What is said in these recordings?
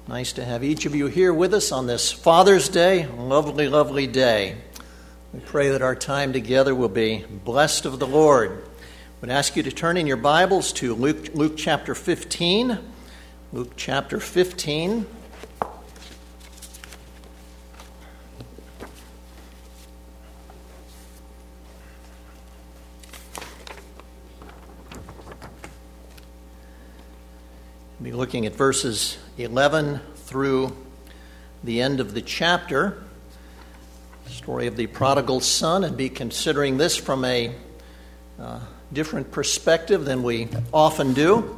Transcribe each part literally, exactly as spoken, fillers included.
Nice to have each of you here with us on this Father's Day, lovely, lovely day. We pray that our time together will be blessed of the Lord. I would ask you to turn in your Bibles to Luke, Luke chapter fifteen. Luke chapter fifteen. We'll be looking at verses eleven through the end of the chapter, the story of the prodigal son, and be considering this from a uh, different perspective than we often do.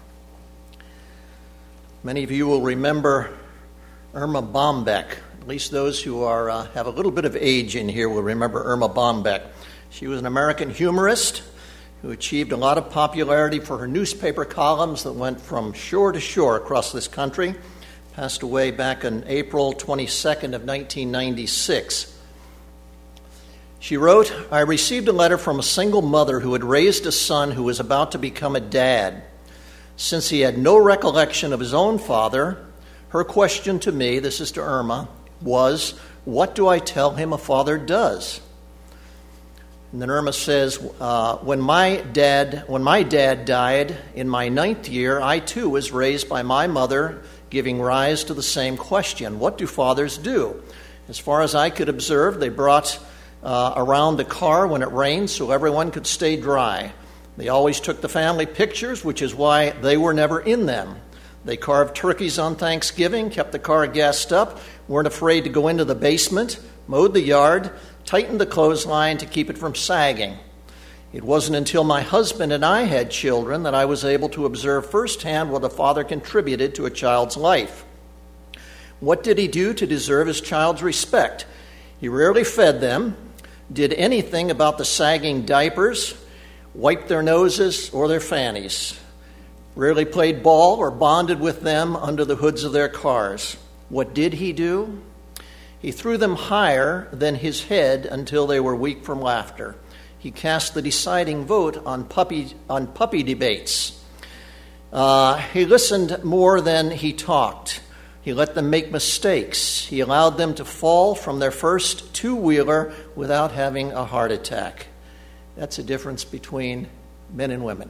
Many of you will remember Erma Bombeck. At least those who are uh, have a little bit of age in here will remember Erma Bombeck. She was an American humorist who achieved a lot of popularity for her newspaper columns that went from shore to shore across this country. Passed away back on April twenty-second of nineteen ninety-six. She wrote, "I received a letter from a single mother who had raised a son who was about to become a dad. Since he had no recollection of his own father, her question to me," this is to Irma, "was, what do I tell him a father does?" And then Irma says, uh, when my dad when my dad died in my ninth year, I too was raised by my mother, giving rise to the same question. What do fathers do? As far as I could observe, they brought uh, around the car when it rained so everyone could stay dry. They always took the family pictures, which is why they were never in them. They carved turkeys on Thanksgiving, kept the car gassed up, weren't afraid to go into the basement, mowed the yard, tightened the clothesline to keep it from sagging. It wasn't until my husband and I had children that I was able to observe firsthand what a father contributed to a child's life. What did he do to deserve his child's respect? He rarely fed them, did anything about the sagging diapers, wiped their noses or their fannies, rarely played ball or bonded with them under the hoods of their cars. What did he do? He threw them higher than his head until they were weak from laughter. He cast the deciding vote on puppy on puppy debates. Uh, he listened more than he talked. He let them make mistakes. He allowed them to fall from their first two-wheeler without having a heart attack. That's a difference between men and women.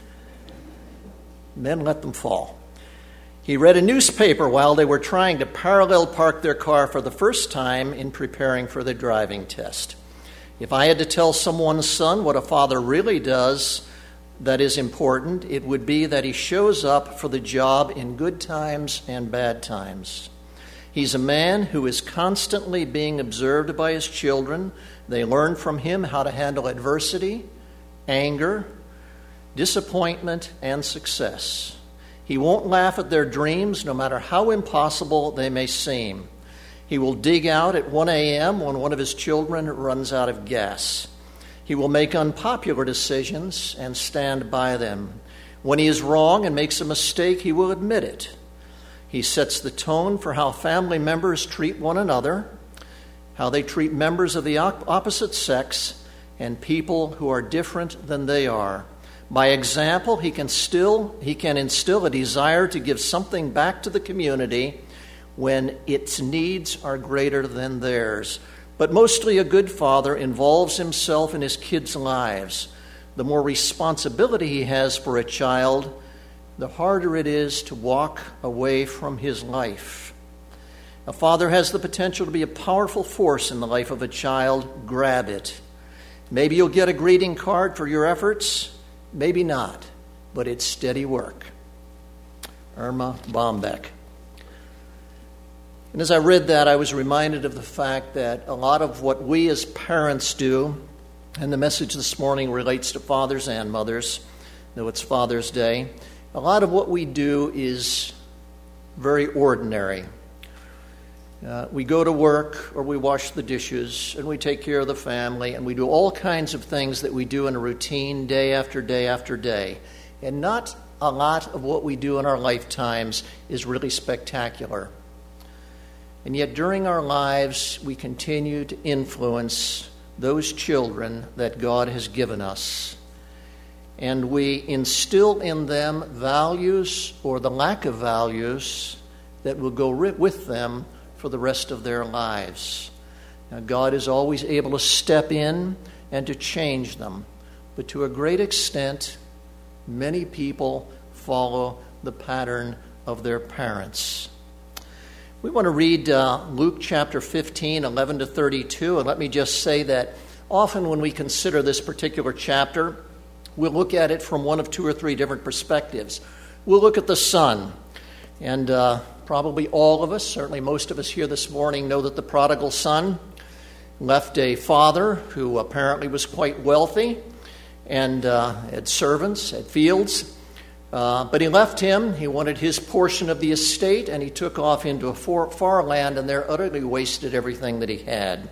Men let them fall. He read a newspaper while they were trying to parallel park their car for the first time in preparing for the driving test. If I had to tell someone's son what a father really does that is important, it would be that he shows up for the job in good times and bad times. He's a man who is constantly being observed by his children. They learn from him how to handle adversity, anger, disappointment, and success. He won't laugh at their dreams, no matter how impossible they may seem. He will dig out at one a.m. when one of his children runs out of gas. He will make unpopular decisions and stand by them. When he is wrong and makes a mistake, he will admit it. He sets the tone for how family members treat one another, how they treat members of the opposite sex, and people who are different than they are. By example, he can still he can instill a desire to give something back to the community when its needs are greater than theirs. But mostly a good father involves himself in his kids' lives. The more responsibility he has for a child, the harder it is to walk away from his life. A father has the potential to be a powerful force in the life of a child. Grab it. Maybe you'll get a greeting card for your efforts. Maybe not, but it's steady work. Erma Bombeck. And as I read that, I was reminded of the fact that a lot of what we as parents do, and the message this morning relates to fathers and mothers, though it's Father's Day, a lot of what we do is very ordinary. Uh, we go to work, or we wash the dishes, and we take care of the family, and we do all kinds of things that we do in a routine day after day after day. And not a lot of what we do in our lifetimes is really spectacular. And yet during our lives, we continue to influence those children that God has given us. And we instill in them values or the lack of values that will go with them for the rest of their lives. Now, God is always able to step in and to change them, but to a great extent, many people follow the pattern of their parents. We want to read uh, Luke chapter fifteen, eleven to thirty-two, and let me just say that often when we consider this particular chapter, we'll look at it from one of two or three different perspectives. We'll look at the son, and uh, probably all of us, certainly most of us here this morning, know that the prodigal son left a father who apparently was quite wealthy and uh, had servants, had fields. Uh, but he left him. He wanted his portion of the estate, and he took off into a far, far land and there utterly wasted everything that he had.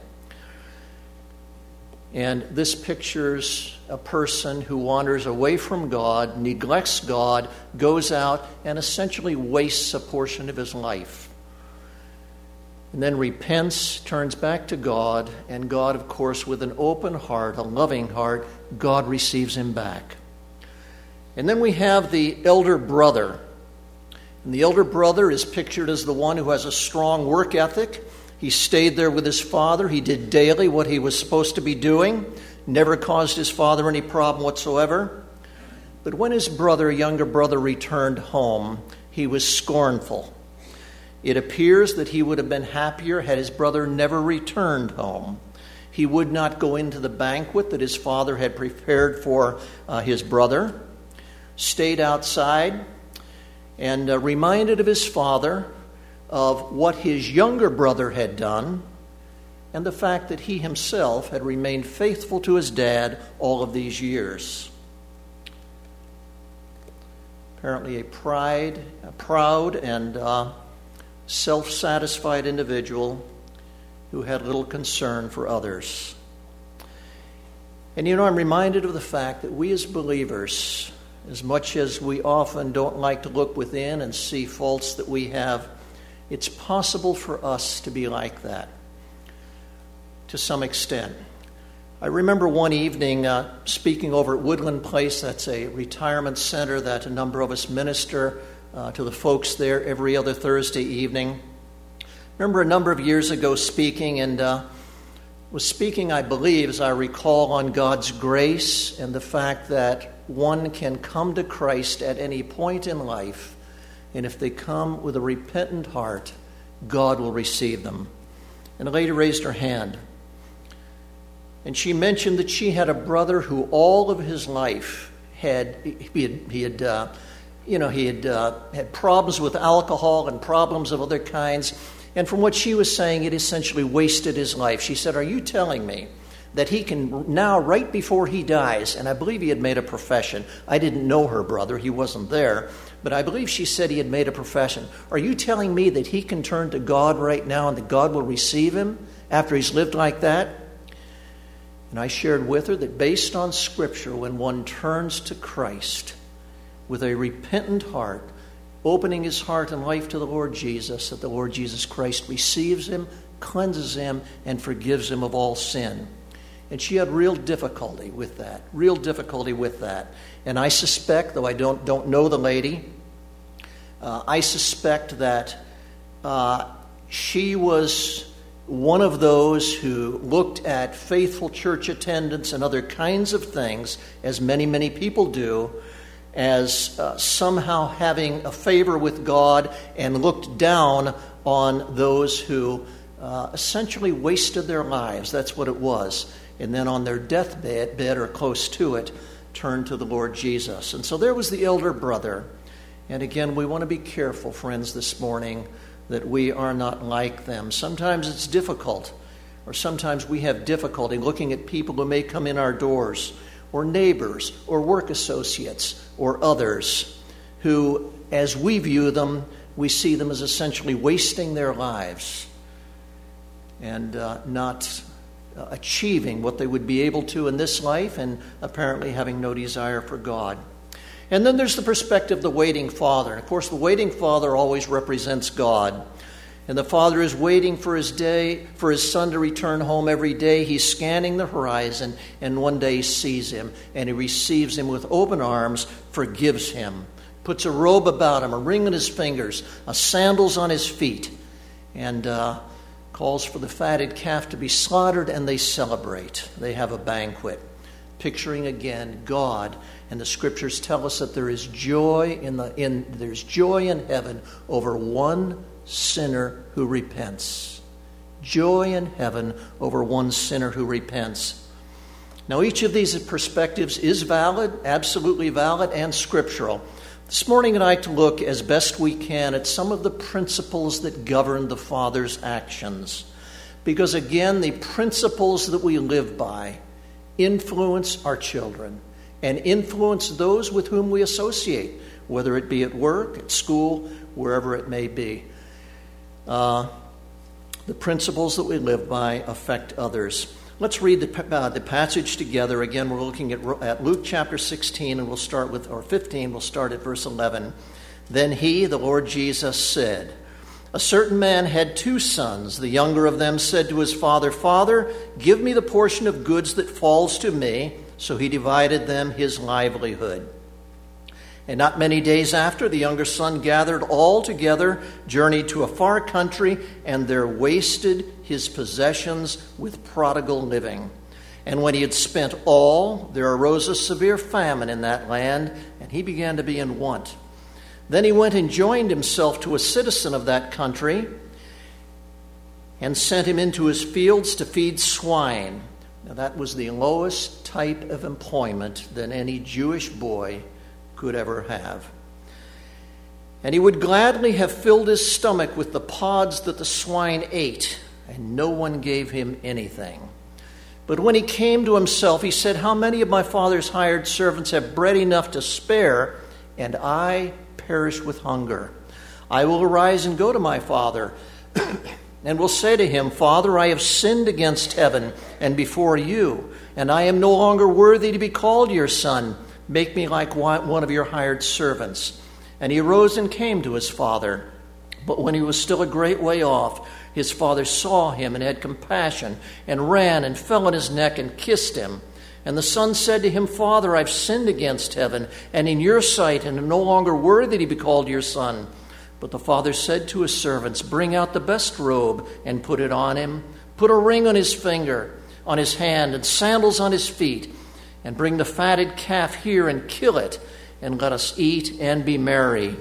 And this pictures a person who wanders away from God, neglects God, goes out and essentially wastes a portion of his life. And then repents, turns back to God, and God, of course, with an open heart, a loving heart, God receives him back. And then we have the elder brother. And the elder brother is pictured as the one who has a strong work ethic. He stayed there with his father. He did daily what he was supposed to be doing, never caused his father any problem whatsoever. But when his brother, younger brother, returned home, he was scornful. It appears that he would have been happier had his brother never returned home. He would not go into the banquet that his father had prepared for uh, his brother, stayed outside, and uh, reminded of his father of what his younger brother had done and the fact that he himself had remained faithful to his dad all of these years. Apparently a pride, a proud and uh, self-satisfied individual who had little concern for others. And you know, I'm reminded of the fact that we as believers, as much as we often don't like to look within and see faults that we have, it's possible for us to be like that to some extent. I remember one evening uh, speaking over at Woodland Place. That's a retirement center that a number of us minister uh, to the folks there every other Thursday evening. I remember a number of years ago speaking and uh, was speaking, I believe, as I recall, on God's grace and the fact that one can come to Christ at any point in life, and if they come with a repentant heart, God will receive them. And a lady raised her hand, and she mentioned that she had a brother who all of his life had he had, he had uh, you know he had uh, had problems with alcohol and problems of other kinds, and from what she was saying, it essentially wasted his life. She said, "Are you telling me that he can now, right before he dies," and I believe he had made a profession. I didn't know her brother, he wasn't there, but I believe she said he had made a profession. "Are you telling me that he can turn to God right now and that God will receive him after he's lived like that?" And I shared with her that based on Scripture, when one turns to Christ with a repentant heart, opening his heart and life to the Lord Jesus, that the Lord Jesus Christ receives him, cleanses him, and forgives him of all sin. And she had real difficulty with that, real difficulty with that. And I suspect, though I don't, don't know the lady, uh, I suspect that uh, she was one of those who looked at faithful church attendance and other kinds of things, as many, many people do, as uh, somehow having a favor with God, and looked down on those who uh, essentially wasted their lives. That's what it was. And then on their deathbed, bed or close to it, turned to the Lord Jesus. And so there was the elder brother. And again, we want to be careful, friends, this morning, that we are not like them. Sometimes it's difficult, or sometimes we have difficulty looking at people who may come in our doors, or neighbors, or work associates, or others, who, as we view them, we see them as essentially wasting their lives and uh, not uh, achieving what they would be able to in this life, and apparently having no desire for God. And then there's the perspective of the waiting father. And of course, the waiting father always represents God. And the father is waiting for his day, for his son to return home every day. He's scanning the horizon, and one day he sees him, and he receives him with open arms, forgives him, puts a robe about him, a ring on his fingers, a sandals on his feet, and uh, calls for the fatted calf to be slaughtered, and they celebrate. They have a banquet, picturing again God. And the scriptures tell us that there is joy in the in there's joy in heaven over one sinner who repents. Joy in heaven over one sinner who repents. Now, each of these perspectives is valid, absolutely valid, and scriptural. This morning I'd like to look as best we can at some of the principles that govern the Father's actions. Because again, the principles that we live by influence our children and influence those with whom we associate, whether it be at work, at school, wherever it may be. Uh, the principles that we live by affect others. Let's read the, uh, the passage together. Again, we're looking at, at Luke chapter sixteen, and we'll start with, or fifteen, we'll start at verse eleven. Then he, the Lord Jesus, said, "A certain man had two sons. The younger of them said to his father, 'Father, give me the portion of goods that falls to me.' So he divided them his livelihood. And not many days after, the younger son gathered all together, journeyed to a far country, and there wasted his possessions with prodigal living. And when he had spent all, there arose a severe famine in that land, and he began to be in want. Then he went and joined himself to a citizen of that country, and sent him into his fields to feed swine." Now that was the lowest type of employment that any Jewish boy could ever have. "And he would gladly have filled his stomach with the pods that the swine ate, and no one gave him anything. But when he came to himself, he said, 'How many of my father's hired servants have bread enough to spare, and I perish with hunger? I will arise and go to my father, and will say to him, Father, I have sinned against heaven and before you, and I am no longer worthy to be called your son. Make me like one of your hired servants.' And he arose and came to his father. But when he was still a great way off, his father saw him and had compassion, and ran and fell on his neck and kissed him. And the son said to him, Father, I've sinned against heaven and in your sight, and am no longer worthy to be called your son. But the father said to his servants, Bring out the best robe and put it on him. Put a ring on his finger, on his hand, and sandals on his feet. And bring the fatted calf here and kill it, and let us eat and be merry.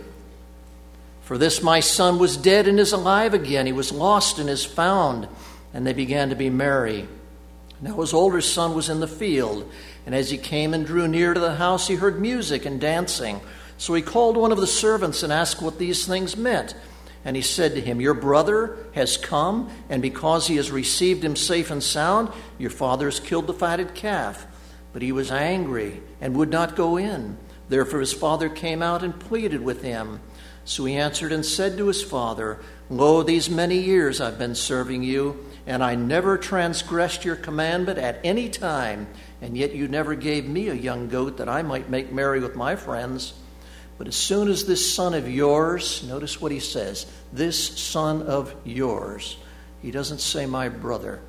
For this my son was dead and is alive again. He was lost and is found. And they began to be merry. Now his older son was in the field, and as he came and drew near to the house, he heard music and dancing. So he called one of the servants and asked what these things meant. And he said to him, Your brother has come, and because he has received him safe and sound, your father has killed the fatted calf. But he was angry and would not go in. Therefore his father came out and pleaded with him. So he answered and said to his father, Lo, these many years I've been serving you, and I never transgressed your commandment at any time, and yet you never gave me a young goat that I might make merry with my friends. But as soon as this son of yours, notice what he says, this son of yours, he doesn't say my brother,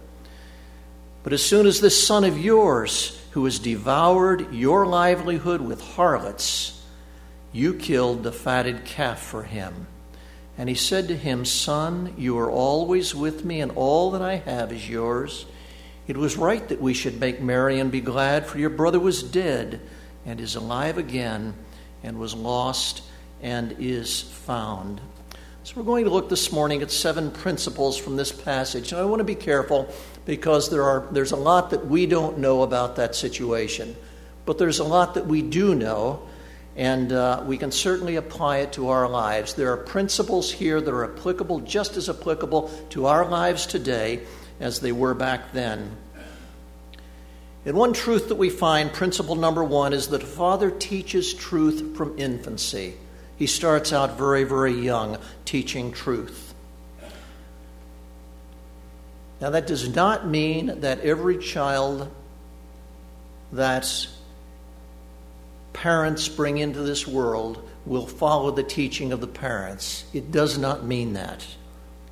but as soon as this son of yours, who has devoured your livelihood with harlots, you killed the fatted calf for him. And he said to him, Son, you are always with me, and all that I have is yours. It was right that we should make merry and be glad, for your brother was dead and is alive again, and was lost and is found. So we're going to look this morning at seven principles from this passage. And I want to be careful because there are there's a lot that we don't know about that situation. But there's a lot that we do know, and uh, we can certainly apply it to our lives. There are principles here that are applicable, just as applicable to our lives today as they were back then. And one truth that we find, principle number one, is that a father teaches truth from infancy. He starts out very, very young, teaching truth. Now, that does not mean that every child that parents bring into this world will follow the teaching of the parents. It does not mean that.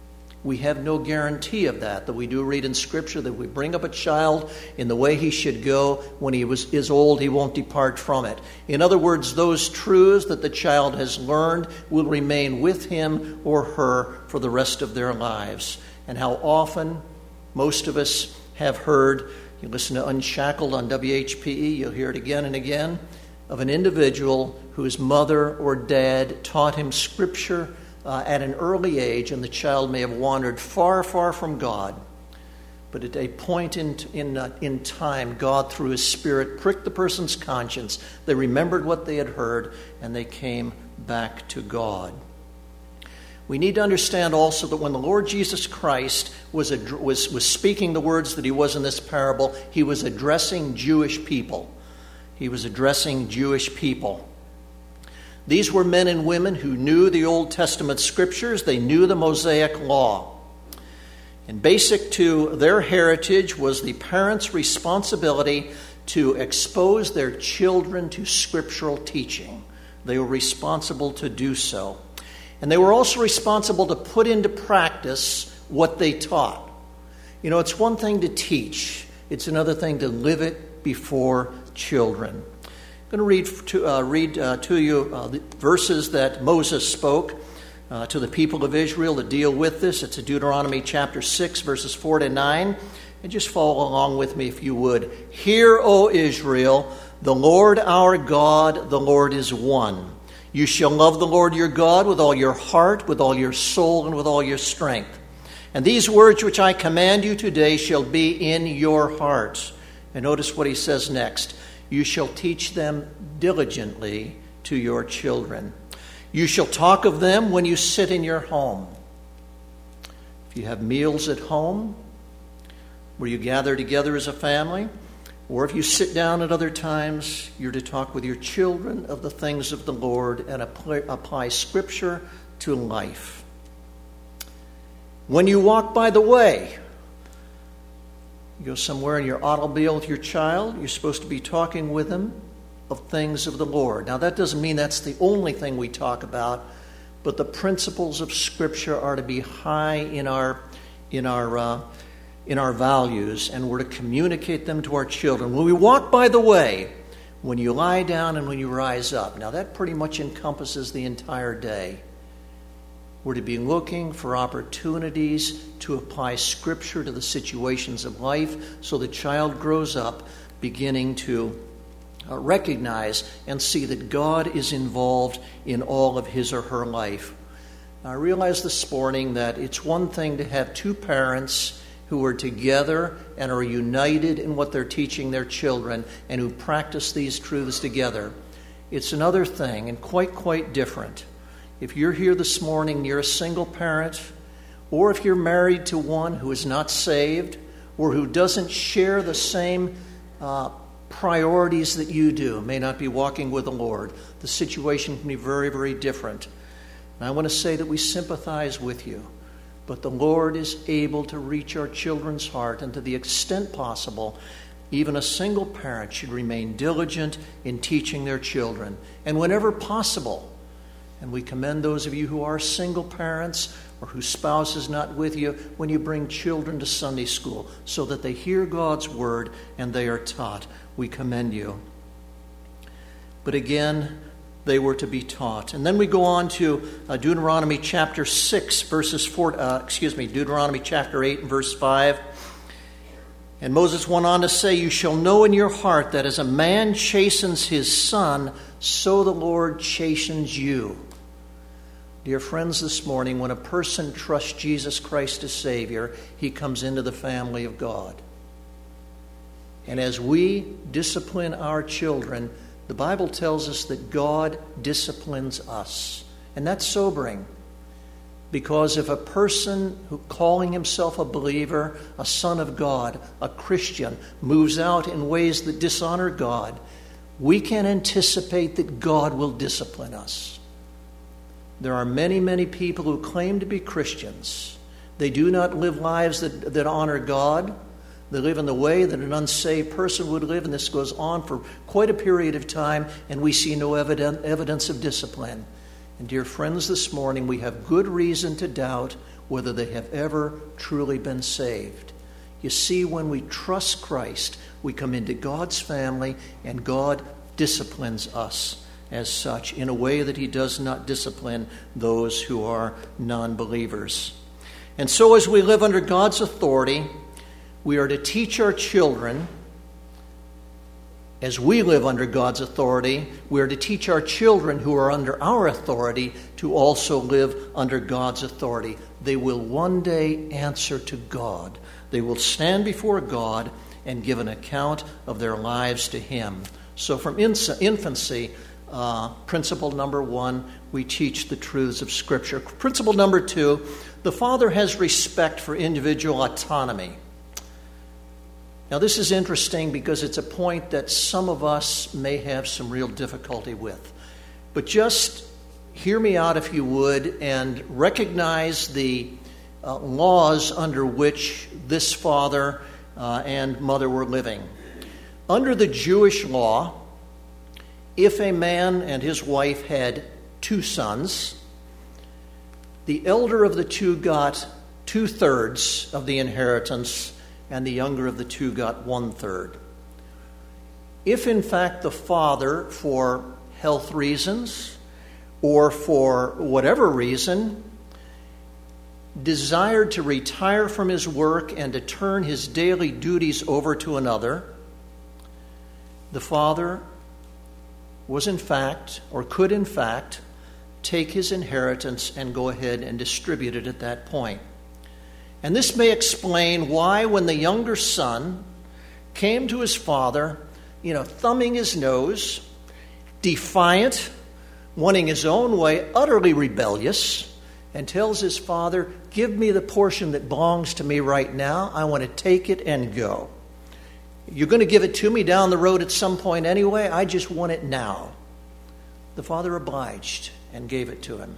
We have no guarantee of that, that we do read in Scripture that we bring up a child in the way he should go. When he was, is old, he won't depart from it. In other words, those truths that the child has learned will remain with him or her for the rest of their lives. And how often most of us have heard, you listen to Unshackled on W H P E, you'll hear it again and again, of an individual whose mother or dad taught him Scripture uh, at an early age, and the child may have wandered far, far from God. But at a point in in uh, in time, God, through His Spirit, pricked the person's conscience. They remembered what they had heard, and they came back to God. We need to understand also that when the Lord Jesus Christ was, was, was speaking the words that he was in this parable, he was addressing Jewish people. He was addressing Jewish people. These were men and women who knew the Old Testament Scriptures. They knew the Mosaic Law. And basic to their heritage was the parents' responsibility to expose their children to scriptural teaching. They were responsible to do so. And they were also responsible to put into practice what they taught. You know, it's one thing to teach. It's another thing to live it before children. I'm going to read to, uh, read, uh, to you uh, the verses that Moses spoke uh, to the people of Israel to deal with this. It's in Deuteronomy chapter six, verses four to nine. And just follow along with me if you would. Hear, O Israel, the Lord our God, the Lord is one. You shall love the Lord your God with all your heart, with all your soul, and with all your strength. And these words which I command you today shall be in your hearts. And notice what he says next. You shall teach them diligently to your children. You shall talk of them when you sit in your home. If you have meals at home, where you gather together as a family, or if you sit down at other times, you're to talk with your children of the things of the Lord and apply, apply Scripture to life. When you walk by the way, you go somewhere in your automobile with your child, you're supposed to be talking with them of things of the Lord. Now, that doesn't mean that's the only thing we talk about, but the principles of Scripture are to be high in our in our uh, in our values, and we're to communicate them to our children. When we walk by the way, when you lie down and when you rise up. Now, that pretty much encompasses the entire day. We're to be looking for opportunities to apply Scripture to the situations of life so the child grows up beginning to uh, recognize and see that God is involved in all of his or her life. Now, I realize this morning that it's one thing to have two parents who are together and are united in what they're teaching their children and who practice these truths together. It's another thing, and quite, quite different. If you're here this morning, you're a single parent, or if you're married to one who is not saved, or who doesn't share the same uh, priorities that you do, may not be walking with the Lord, the situation can be very, very different. And I want to say that we sympathize with you. But the Lord is able to reach our children's heart, and to the extent possible, even a single parent should remain diligent in teaching their children. And whenever possible, and we commend those of you who are single parents or whose spouse is not with you, when you bring children to Sunday school so that they hear God's word and they are taught, we commend you. But again, they were to be taught. And then we go on to uh, Deuteronomy chapter six, verses four, uh, excuse me, Deuteronomy chapter eight and verse five. And Moses went on to say, you shall know in your heart that as a man chastens his son, so the Lord chastens you. Dear friends, this morning, when a person trusts Jesus Christ as Savior, he comes into the family of God. And as we discipline our children, the Bible tells us that God disciplines us. And that's sobering. Because if a person who calling himself a believer, a son of God, a Christian, moves out in ways that dishonor God, we can anticipate that God will discipline us. There are many, many people who claim to be Christians. They do not live lives that, that honor God. They live in the way that an unsaved person would live, and this goes on for quite a period of time, and we see no evident, evidence of discipline. And dear friends, this morning we have good reason to doubt whether they have ever truly been saved. You see, when we trust Christ, we come into God's family, and God disciplines us as such in a way that he does not discipline those who are non-believers. And so as we live under God's authority, we are to teach our children, as we live under God's authority, we are to teach our children who are under our authority to also live under God's authority. They will one day answer to God. They will stand before God and give an account of their lives to him. So from infancy, uh, principle number one, we teach the truths of Scripture. Principle number two, the father has respect for individual autonomy. Now, this is interesting because it's a point that some of us may have some real difficulty with. But just hear me out, if you would, and recognize the uh, laws under which this father uh, and mother were living. Under the Jewish law, if a man and his wife had two sons, the elder of the two got two-thirds of the inheritance, and the younger of the two got one-third. If, in fact, the father, for health reasons or for whatever reason, desired to retire from his work and to turn his daily duties over to another, the father was in fact, or could in fact, take his inheritance and go ahead and distribute it at that point. And this may explain why, when the younger son came to his father, you know, thumbing his nose, defiant, wanting his own way, utterly rebellious, and tells his father, "Give me the portion that belongs to me right now. I want to take it and go. You're going to give it to me down the road at some point anyway. I just want it now." The father obliged and gave it to him.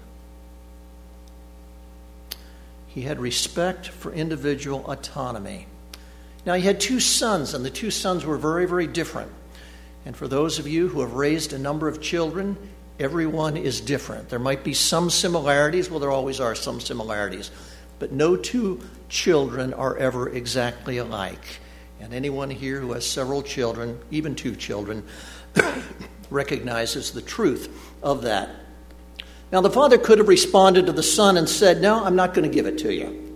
He had respect for individual autonomy. Now, he had two sons, and the two sons were very, very different. And for those of you who have raised a number of children, everyone is different. There might be some similarities. Well, there always are some similarities. But no two children are ever exactly alike. And anyone here who has several children, even two children, recognizes the truth of that. Now, the father could have responded to the son and said, "No, I'm not going to give it to you."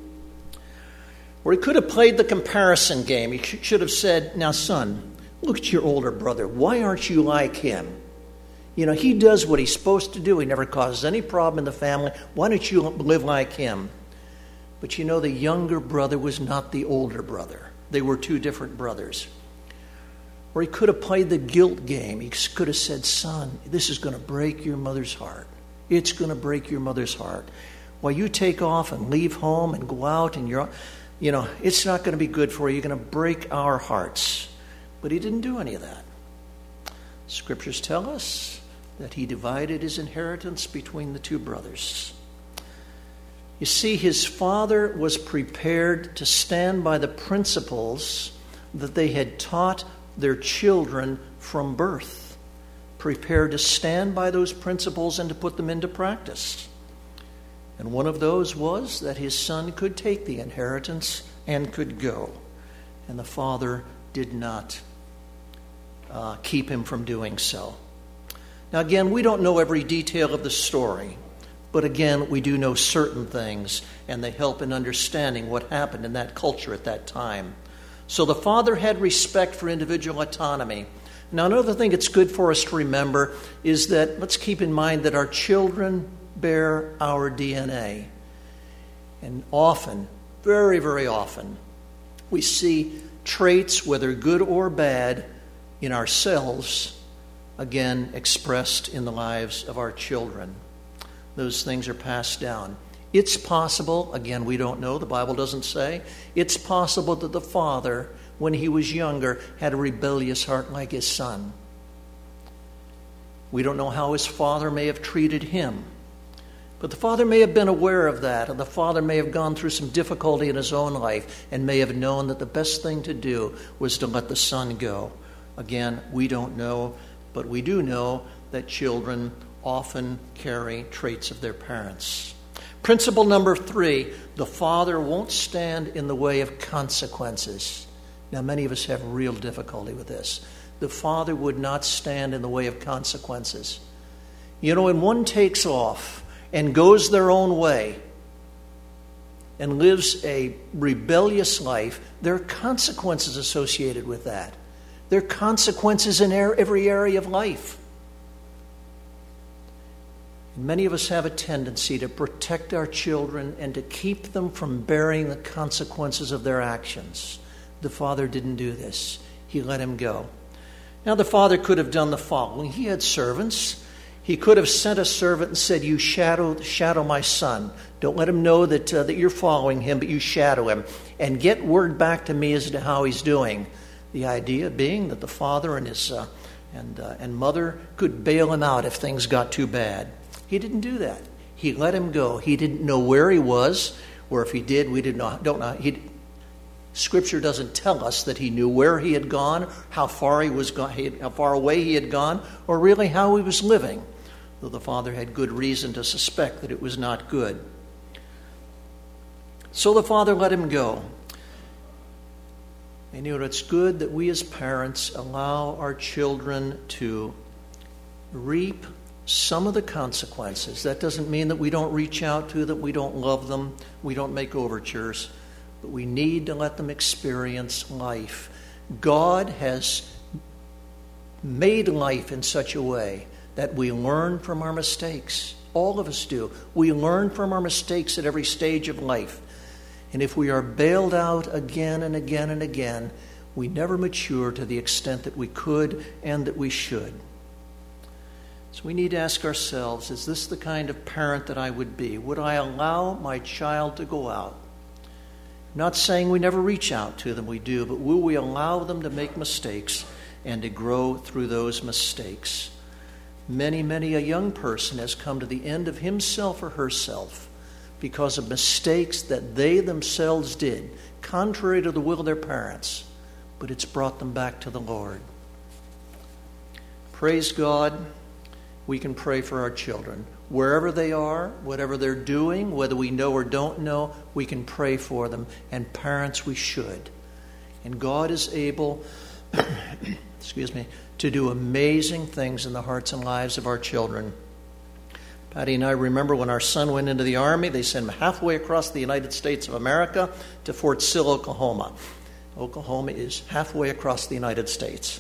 Or he could have played the comparison game. He should have said, "Now, son, look at your older brother. Why aren't you like him? You know, he does what he's supposed to do. He never causes any problem in the family. Why don't you live like him?" But you know, the younger brother was not the older brother. They were two different brothers. Or he could have played the guilt game. He could have said, "Son, this is going to break your mother's heart. It's going to break your mother's heart. While you take off and leave home and go out and you're, you know, it's not going to be good for you. You're going to break our hearts." But he didn't do any of that. Scriptures tell us that he divided his inheritance between the two brothers. You see, his father was prepared to stand by the principles that they had taught their children from birth. Prepared to stand by those principles and to put them into practice. And one of those was that his son could take the inheritance and could go. And the father did not uh, keep him from doing so. Now again, we don't know every detail of the story. But again, we do know certain things, and they help in understanding what happened in that culture at that time. So the father had respect for individual autonomy. Now, another thing it's good for us to remember is that let's keep in mind that our children bear our D N A. And often, very, very often, we see traits, whether good or bad, in ourselves, again, expressed in the lives of our children. Those things are passed down. It's possible, again, we don't know, the Bible doesn't say, it's possible that the father, when he was younger, had a rebellious heart like his son. We don't know how his father may have treated him. But the father may have been aware of that, and the father may have gone through some difficulty in his own life and may have known that the best thing to do was to let the son go. Again, we don't know, but we do know that children often carry traits of their parents. Principle number three, the father won't stand in the way of consequences. Now, many of us have real difficulty with this. The father would not stand in the way of consequences. You know, when one takes off and goes their own way and lives a rebellious life, there are consequences associated with that. There are consequences in every area of life. Many of us have a tendency to protect our children and to keep them from bearing the consequences of their actions. The father didn't do this. He let him go. Now, the father could have done the following. He had servants. He could have sent a servant and said, you shadow, shadow my son. Don't let him know that, uh, that you're following him, but you shadow him. And get word back to me as to how he's doing. The idea being that the father and his uh, and, uh, and mother could bail him out if things got too bad. He didn't do that. He let him go. He didn't know where he was, or if he did, we did not, don't know. He, Scripture doesn't tell us that he knew where he had gone, how far he was gone, how far away he had gone, or really how he was living, though the father had good reason to suspect that it was not good. So the father let him go. And you know, it's good that we as parents allow our children to reap some of the consequences. That doesn't mean that we don't reach out to them, we don't love them, we don't make overtures, but we need to let them experience life. God has made life in such a way that we learn from our mistakes. All of us do. We learn from our mistakes at every stage of life. And if we are bailed out again and again and again, we never mature to the extent that we could and that we should. So we need to ask ourselves, is this the kind of parent that I would be? Would I allow my child to go out? I'm not saying we never reach out to them, we do, but will we allow them to make mistakes and to grow through those mistakes? Many, many a young person has come to the end of himself or herself because of mistakes that they themselves did, contrary to the will of their parents, but it's brought them back to the Lord. Praise God. We can pray for our children. Wherever they are, whatever they're doing, whether we know or don't know, we can pray for them. And parents, we should. And God is able, excuse me, to do amazing things in the hearts and lives of our children. Patty and I remember when our son went into the Army, they sent him halfway across the United States of America to Fort Sill, Oklahoma. Oklahoma is halfway across the United States.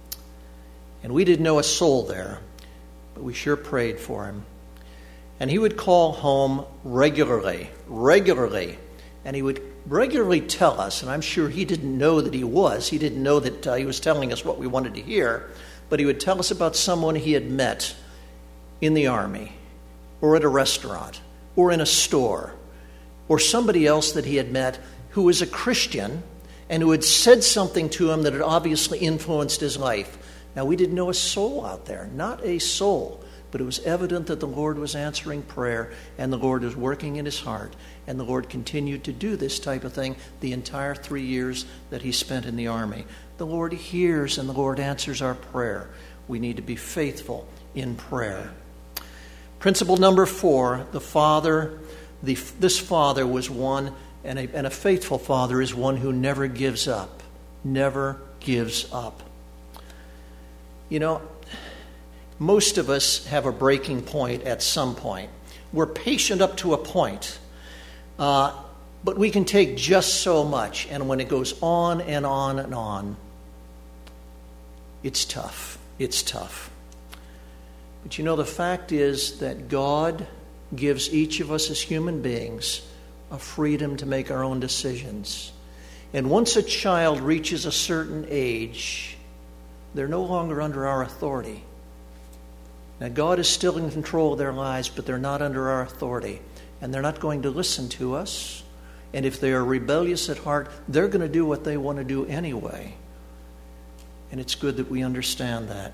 And we didn't know a soul there, but we sure prayed for him. And he would call home regularly, regularly. And he would regularly tell us, and I'm sure he didn't know that he was. He didn't know that uh, he was telling us what we wanted to hear. But he would tell us about someone he had met in the Army, or at a restaurant, or in a store, or somebody else that he had met who was a Christian and who had said something to him that had obviously influenced his life. Now, we didn't know a soul out there, not a soul, but it was evident that the Lord was answering prayer and the Lord was working in his heart. And the Lord continued to do this type of thing the entire three years that he spent in the Army. The Lord hears and the Lord answers our prayer. We need to be faithful in prayer. Principle number four, the father, the, this father was one, and a, and a faithful father is one who never gives up, never gives up. You know, most of us have a breaking point at some point. We're patient up to a point, uh, but we can take just so much. And when it goes on and on and on, it's tough. It's tough. But you know, the fact is that God gives each of us as human beings a freedom to make our own decisions. And once a child reaches a certain age, they're no longer under our authority. Now, God is still in control of their lives, but they're not under our authority. And they're not going to listen to us. And if they are rebellious at heart, they're going to do what they want to do anyway. And it's good that we understand that.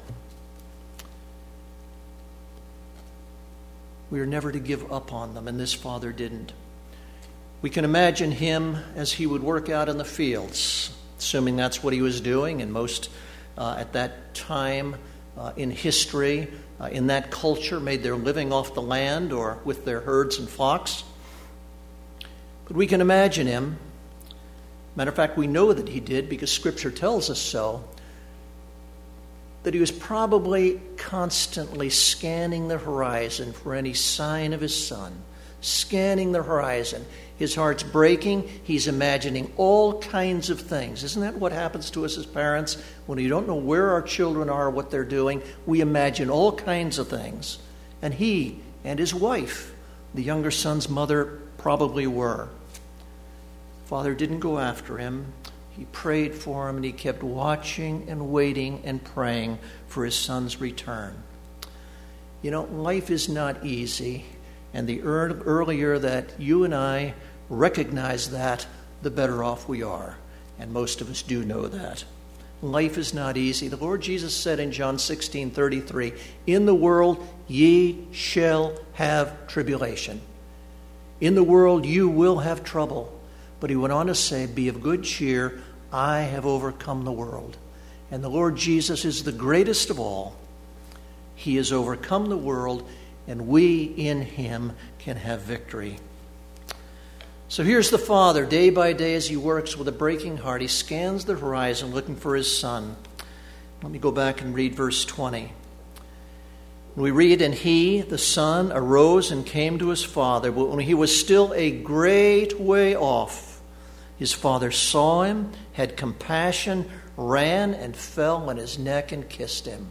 We are never to give up on them, and this father didn't. We can imagine him as he would work out in the fields, assuming that's what he was doing, and most Uh, at that time, uh, in history, uh, in that culture, made their living off the land or with their herds and flocks. But we can imagine him. Matter of fact, we know that he did because Scripture tells us so, that he was probably constantly scanning the horizon for any sign of his son, scanning the horizon. His heart's breaking. He's imagining all kinds of things. Isn't that what happens to us as parents? When we don't know where our children are, what they're doing, we imagine all kinds of things. And he and his wife, the younger son's mother, probably were. Father didn't go after him. He prayed for him, and he kept watching and waiting and praying for his son's return. You know, life is not easy, and the earlier that you and I recognize that, the better off we are. And most of us do know that. Life is not easy. The Lord Jesus said in John sixteen thirty-three, "In the world ye shall have tribulation." In the world you will have trouble. But he went on to say, "Be of good cheer, I have overcome the world." And the Lord Jesus is the greatest of all. He has overcome the world, and we in him can have victory. So here's the Father, day by day as he works with a breaking heart. He scans the horizon looking for his son. Let me go back and read verse twenty. We read, "And he, the son, arose and came to his father. But when he was still a great way off, his father saw him, had compassion, ran and fell on his neck and kissed him."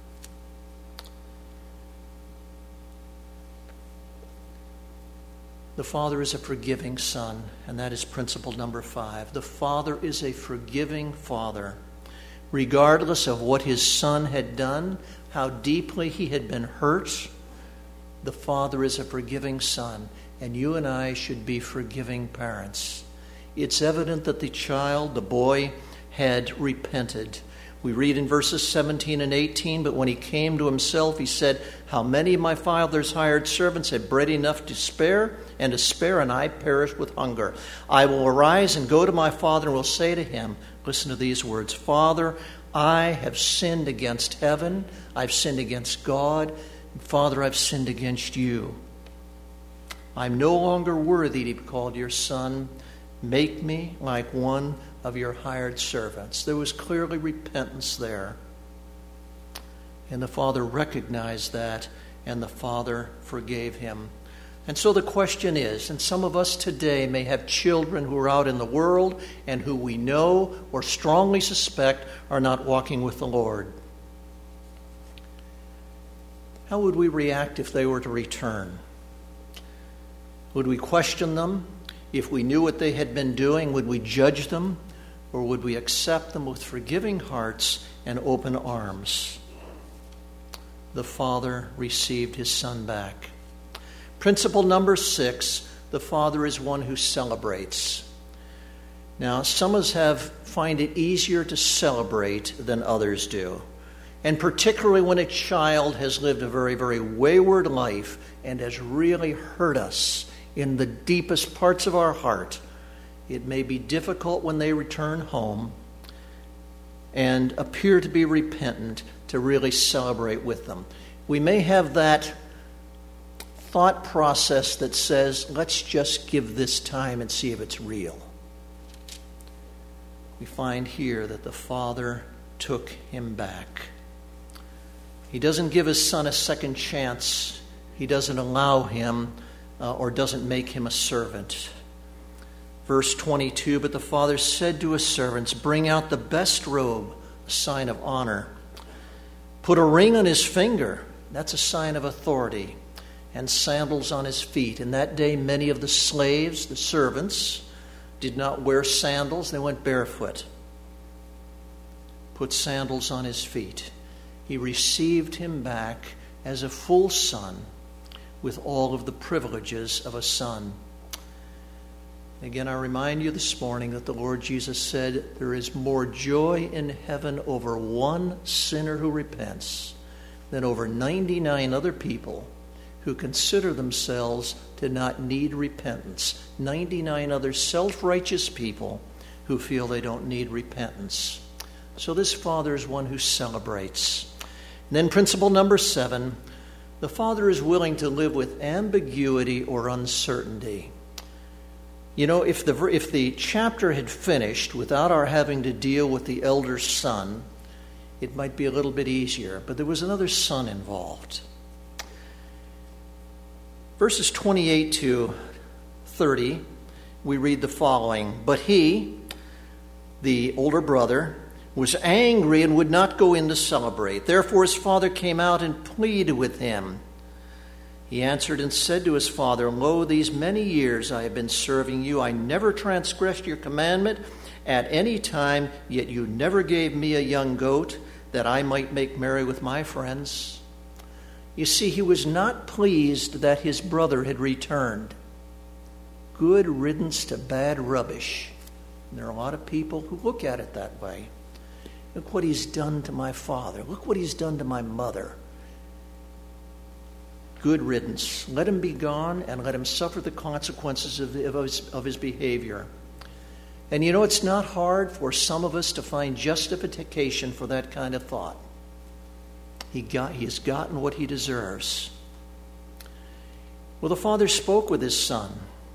The Father is a forgiving Son, and that is principle number five. The Father is a forgiving Father. Regardless of what his Son had done, how deeply he had been hurt, the Father is a forgiving Son, and you and I should be forgiving parents. It's evident that the child, the boy, had repented. We read in verses seventeen and eighteen, "But when he came to himself, he said, 'How many of my father's hired servants have bread enough to spare, and to spare, and I perish with hunger? I will arise and go to my father, and will say to him,'" listen to these words, "'Father, I have sinned against heaven, I've sinned against God, and Father, I've sinned against you. I'm no longer worthy to be called your son. Make me like one of your hired servants.'" There was clearly repentance there. And the Father recognized that, and the Father forgave him. And so the question is, and some of us today may have children who are out in the world and who we know or strongly suspect are not walking with the Lord. How would we react if they were to return? Would we question them? If we knew what they had been doing, would we judge them? Or would we accept them with forgiving hearts and open arms? The Father received his Son back. Principle number six, the Father is one who celebrates. Now, some of us have find it easier to celebrate than others do. And particularly when a child has lived a very, very wayward life and has really hurt us in the deepest parts of our heart, it may be difficult when they return home and appear to be repentant to really celebrate with them. We may have that thought process that says, let's just give this time and see if it's real. We find here that the Father took him back. He doesn't give his son a second chance. He doesn't allow him uh, or doesn't make him a servant. Verse twenty-two, "But the father said to his servants, 'Bring out the best robe, a sign of honor. Put a ring on his finger,'" that's a sign of authority, "'and sandals on his feet.'" In that day, many of the slaves, the servants, did not wear sandals. They went barefoot. Put sandals on his feet. He received him back as a full son with all of the privileges of a son. Again, I remind you this morning that the Lord Jesus said there is more joy in heaven over one sinner who repents than over ninety-nine other people who consider themselves to not need repentance. ninety-nine other self-righteous people who feel they don't need repentance. So this Father is one who celebrates. And then principle number seven, the father is willing to live with ambiguity or uncertainty. You know, if the if the chapter had finished without our having to deal with the elder son, it might be a little bit easier. But there was another son involved. Verses twenty-eight to thirty, we read the following. But he, the older brother, was angry and would not go in to celebrate. Therefore his father came out and pleaded with him. He answered and said to his father, Lo, these many years I have been serving you. I never transgressed your commandment at any time, yet you never gave me a young goat that I might make merry with my friends. You see, he was not pleased that his brother had returned. Good riddance to bad rubbish. And there are a lot of people who look at it that way. Look what he's done to my father. Look what he's done to my mother. Good riddance. Let him be gone and let him suffer the consequences of, of, his, of his behavior. And you know, it's not hard for some of us to find justification for that kind of thought. He got, he has gotten what he deserves. Well, the father spoke with his son.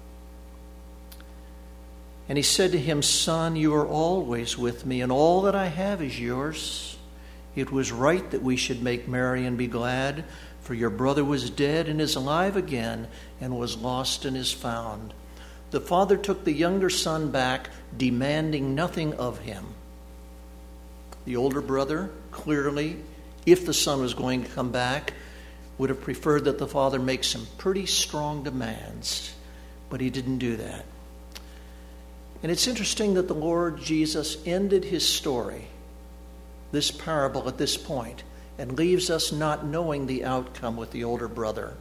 And he said to him, Son, you are always with me, and all that I have is yours. It was right that we should make merry and be glad, for your brother was dead and is alive again, and was lost and is found. The father took the younger son back, demanding nothing of him. The older brother, clearly, if the son was going to come back, would have preferred that the father make some pretty strong demands, but he didn't do that. And it's interesting that the Lord Jesus ended his story, this parable, at this point, and leaves us not knowing the outcome with the older brother.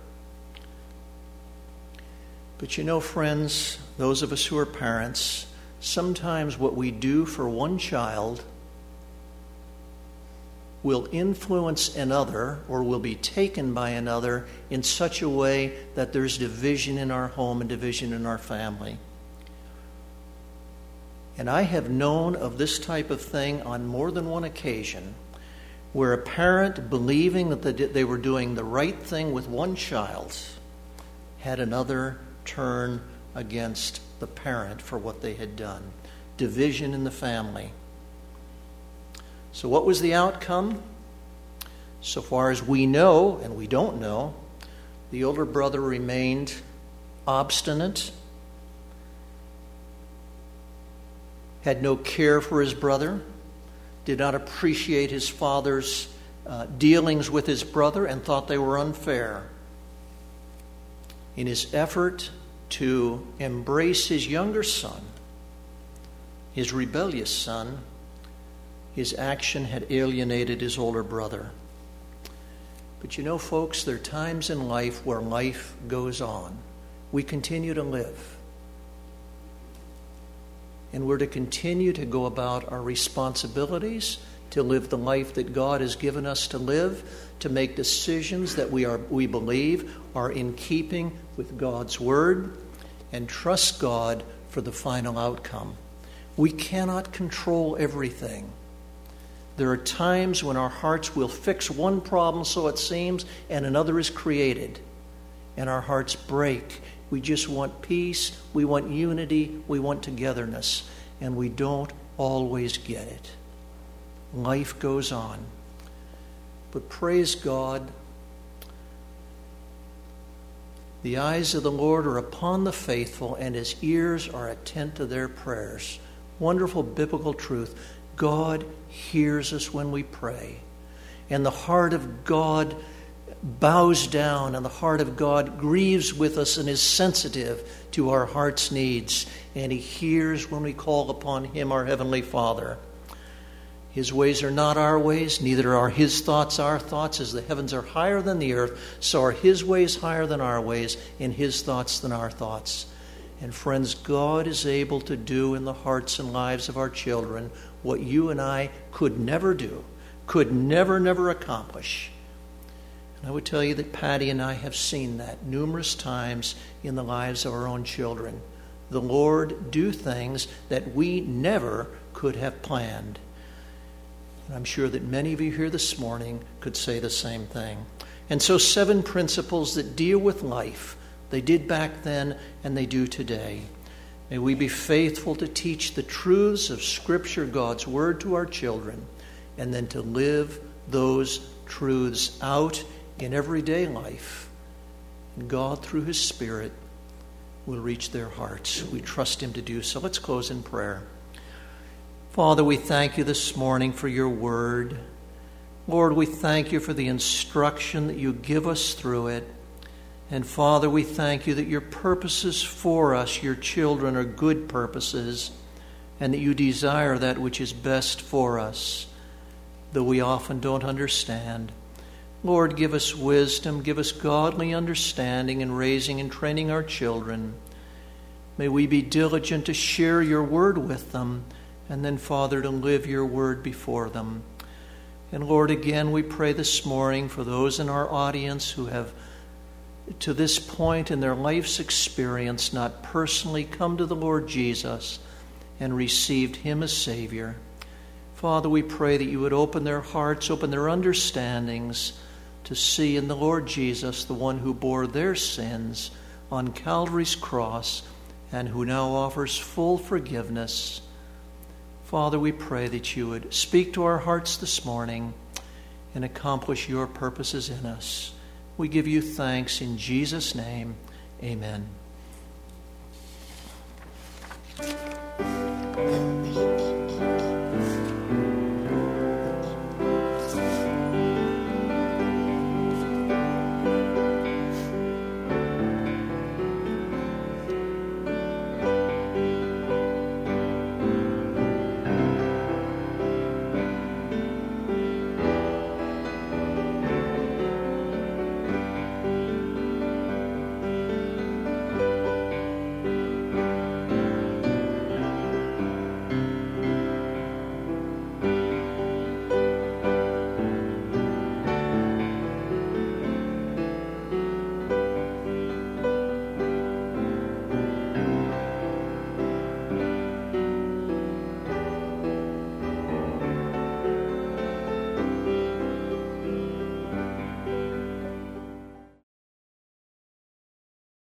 But you know, friends, those of us who are parents, sometimes what we do for one child will influence another or will be taken by another in such a way that there's division in our home and division in our family. And I have known of this type of thing on more than one occasion, where a parent, believing that they were doing the right thing with one child, had another turn against the parent for what they had done. Division in the family. So what was the outcome? So far as we know, and we don't know, the older brother remained obstinate, had no care for his brother, did not appreciate his father's uh, dealings with his brother, and thought they were unfair. In his effort to embrace his younger son, his rebellious son, his action had alienated his older brother. But you know, folks, there are times in life where life goes on. We continue to live. And we're to continue to go about our responsibilities, to live the life that God has given us to live, to make decisions that we are we believe are in keeping with God's word, and trust God for the final outcome. We cannot control everything. There are times when our hearts will fix one problem, so it seems, and another is created, and our hearts break. We just want peace, we want unity, we want togetherness, and we don't always get it. Life goes on. But praise God, the eyes of the Lord are upon the faithful, and his ears are attent to their prayers. Wonderful biblical truth. God hears us when we pray, and the heart of God bows down, and the heart of God grieves with us and is sensitive to our heart's needs, and he hears when we call upon him, our Heavenly Father. His ways are not our ways, neither are his thoughts our thoughts. As the heavens are higher than the earth, so are his ways higher than our ways, and his thoughts than our thoughts. And friends, God is able to do in the hearts and lives of our children what you and I could never do, could never, never accomplish. And I would tell you that Patty and I have seen that numerous times in the lives of our own children. The Lord do things that we never could have planned. I'm sure that many of you here this morning could say the same thing. And so seven principles that deal with life. They did back then and they do today. May we be faithful to teach the truths of Scripture, God's Word, to our children, and then to live those truths out in everyday life. And God, through His Spirit, will reach their hearts. We trust Him to do so. Let's close in prayer. Father, we thank you this morning for your word. Lord, we thank you for the instruction that you give us through it. And Father, we thank you that your purposes for us, your children, are good purposes, and that you desire that which is best for us, though we often don't understand. Lord, give us wisdom, give us godly understanding in raising and training our children. May we be diligent to share your word with them, and then, Father, to live your word before them. And Lord, again, we pray this morning for those in our audience who have, to this point in their life's experience, not personally come to the Lord Jesus and received him as Savior. Father, we pray that you would open their hearts, open their understandings to see in the Lord Jesus the one who bore their sins on Calvary's cross and who now offers full forgiveness. Father, we pray that you would speak to our hearts this morning and accomplish your purposes in us. We give you thanks in Jesus' name. Amen.